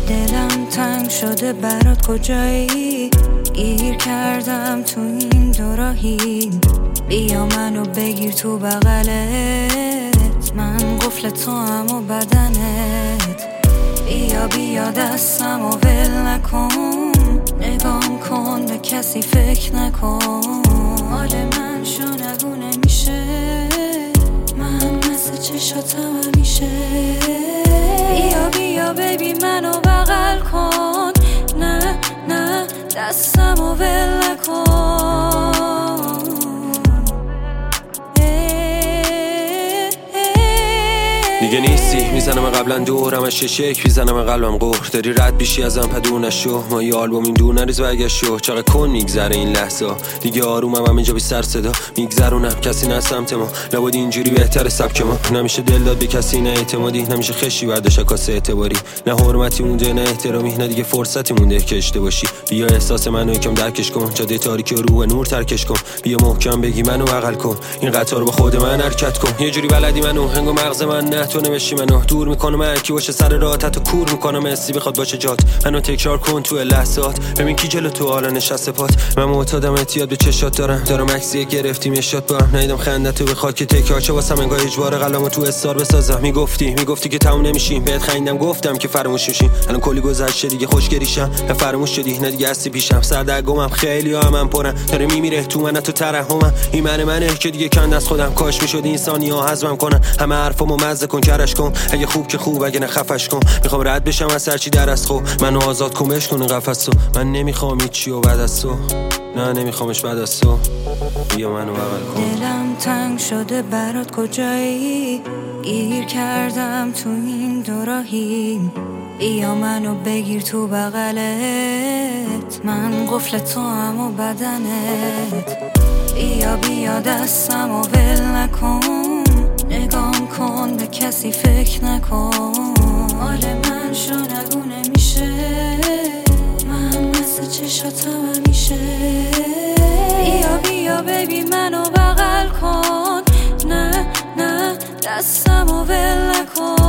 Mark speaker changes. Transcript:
Speaker 1: دلم تنگ شده برات کجایی، گیر کردم تو این دوراهی، بیا منو بگیر تو بغلت، من قفل تو هم و بدنت، بیا دستم و ول نکن، نگام کن به کسی فکر نکن، حال من شنگونه میشه، من مثل چشاتم همیشه، بیا بیبی منو بغل کن، نه دستم و ول نکن.
Speaker 2: دیگه نیستی میزنم قبلا دورم از ششک میزنم قلبم قهر داری رد بیشی ازم پدور نشو، ما یه آلبوم این دور نریز برگشت شو، چقدر کن میگذره این لحظه، دیگه آرومم هم اینجا بی سر صدا میگذرونم، کسی نه سمت ما، لابد اینجوری بهتره سبک ما، نمیشه دل داد به کسی نه اعتمادی، نمیشه خشی برداشت کاسه اعتباری، نه حرمتی مونده نه احترامی، نه دیگه فرصتی مونده که اشتباهی، بیا احساس منو یکم درکش کن، جاده تاریکی رو به نور ترکش کن، بیا محکم بگی منو بغل کن، این قطار با خود من حرکت کن، یه جوری بلدی منو هنگو مغز من نه تو نمیشی منو دور میکنم، هر کی باشه سر راهت تو کور میکنم، اسی بخواد باشه جات منو تکرار کن تو لحظات، ببین کی جلو تو حالا نشسته پات، من معتادم اعتیاد به چشات دارم عکسی گرفتیم یه شات با هم، ندیدم خندتو به خاک تکرار چه واسم انگار اجبار قلمو تو استار بسازم، میگفتی که تموم نمیشیم، بهت خندیدم گفتم که فراموش میشیم، الان کلی گذشته دیگه خوشگریشم، نه فراموش شدی نه دیگه هستی پیشم، سردرگمم خیلی ها من پرن، داره میمیره تو من تو ترحمم، این منه که دیگه کند از خودم، کاش میشد انسانی ها حزمم کنن، همه حرفامو مزه کن کرش کن، اگه خوب که خوب اگه نه خفش کن، میخوام رد بشم از هرچی در از خو، منو آزاد کن بشکن قفسو، من نمیخوام هیچی و بعد از تو، نه نمیخوامش بعد از تو، بیا منو بغل کن.
Speaker 1: دلم تنگ شده برات کجایی، گیر کردم تو این دوراهی، بیا منو بگیر تو بغلت، من قفل تو هم و بدنت، بیا دستم و ول نکن، نگام کن به کسی فکر نکن، حال من شنگونه میشه، من مثل چشاتم همیشه، بیا بیبی منو بغل کن، نه دستم و ول نکن.